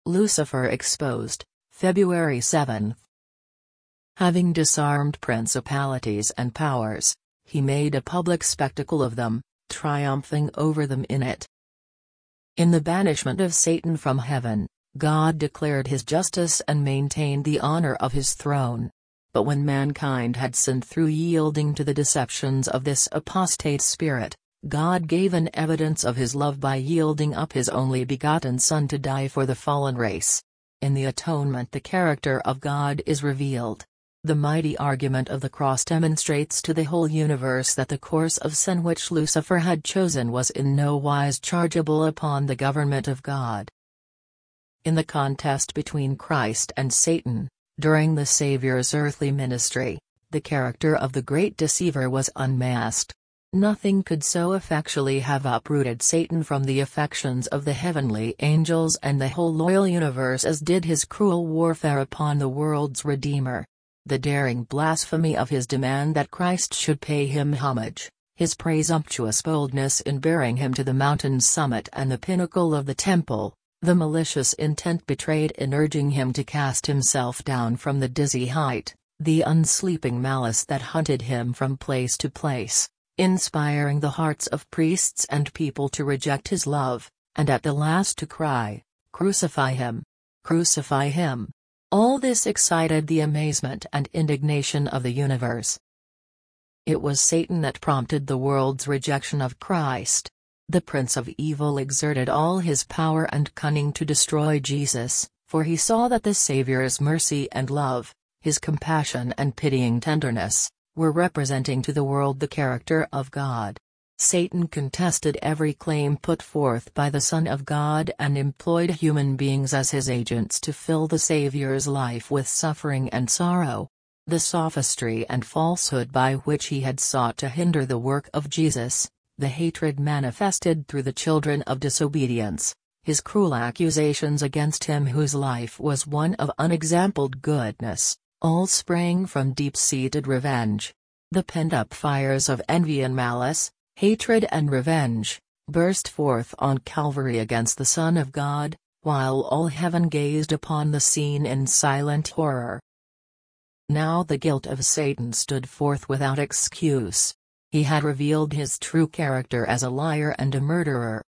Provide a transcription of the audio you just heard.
Lucifer exposed, February 7. Having disarmed principalities and powers, he made a public spectacle of them, triumphing over them in it. In the banishment of Satan from heaven, God declared his justice and maintained the honor of his throne. But when mankind had sinned through yielding to the deceptions of this apostate spirit, God gave an evidence of his love by yielding up his only begotten Son to die for the fallen race. In the atonement the character of God is revealed. The mighty argument of the cross demonstrates to the whole universe that the course of sin which Lucifer had chosen was in no wise chargeable upon the government of God. In the contest between Christ and Satan, during the Savior's earthly ministry, the character of the great deceiver was unmasked. Nothing could so effectually have uprooted Satan from the affections of the heavenly angels and the whole loyal universe as did his cruel warfare upon the world's Redeemer. The daring blasphemy of his demand that Christ should pay him homage, his presumptuous boldness in bearing him to the mountain's summit and the pinnacle of the temple, the malicious intent betrayed in urging him to cast himself down from the dizzy height, the unsleeping malice that hunted him from place to place, inspiring the hearts of priests and people to reject his love, and at the last to cry, "Crucify him! Crucify him!" All this excited the amazement and indignation of the universe. It was Satan that prompted the world's rejection of Christ. The Prince of Evil exerted all his power and cunning to destroy Jesus, for he saw that the Savior's mercy and love, his compassion and pitying tenderness, were representing to the world the character of God. Satan contested every claim put forth by the Son of God and employed human beings as his agents to fill the Savior's life with suffering and sorrow. The sophistry and falsehood by which he had sought to hinder the work of Jesus, the hatred manifested through the children of disobedience, his cruel accusations against him whose life was one of unexampled goodness, all sprang from deep-seated revenge. The pent-up fires of envy and malice, hatred and revenge, burst forth on Calvary against the Son of God, while all heaven gazed upon the scene in silent horror. Now the guilt of Satan stood forth without excuse. He had revealed his true character as a liar and a murderer,